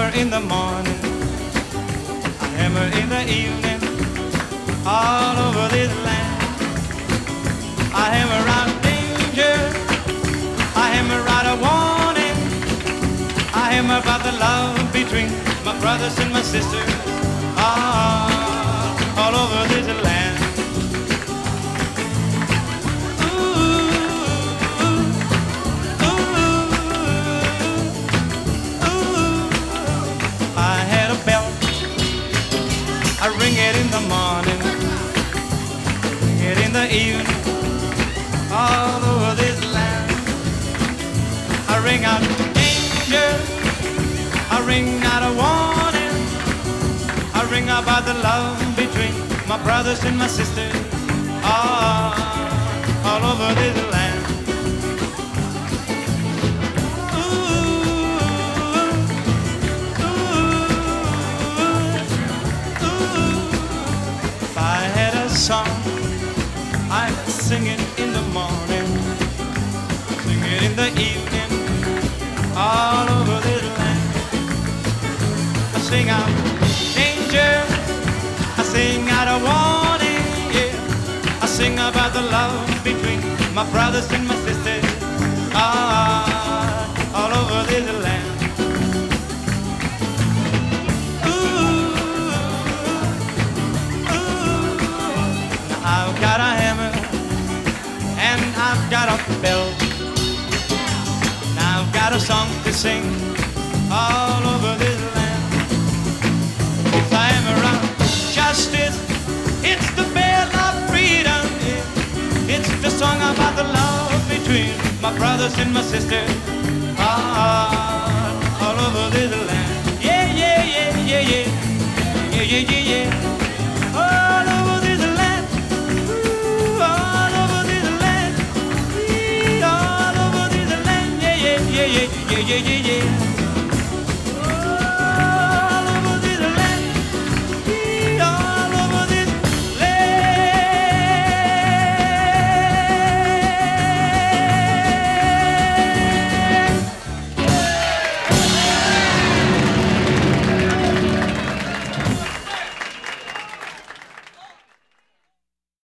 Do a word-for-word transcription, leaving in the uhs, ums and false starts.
hammer in the morning, a hammer in the evening, all over this land. I hammer out danger, I hammer out a warning, I hammer about the love between my brothers and my sisters, all, all over this land. I ring it in the morning, ring it in the evening, all over this land. I ring out danger, I ring out a warning, I ring about the love between my brothers and my sisters, all, all over this land. Song I sing it in the morning, sing it in the evening, all over this land. I sing out danger, I sing out a warning, yeah. I sing about the love between my brothers and my sisters, ah, all over this land. I've got a hammer and I've got a bell. Now I've got a song to sing all over this land. It's a hammer of justice, it's the bell of freedom, yeah. It's the song about the love between my brothers and my sisters, ah, all over this land. Yeah, yeah, yeah, yeah, yeah, yeah, yeah, yeah, yeah.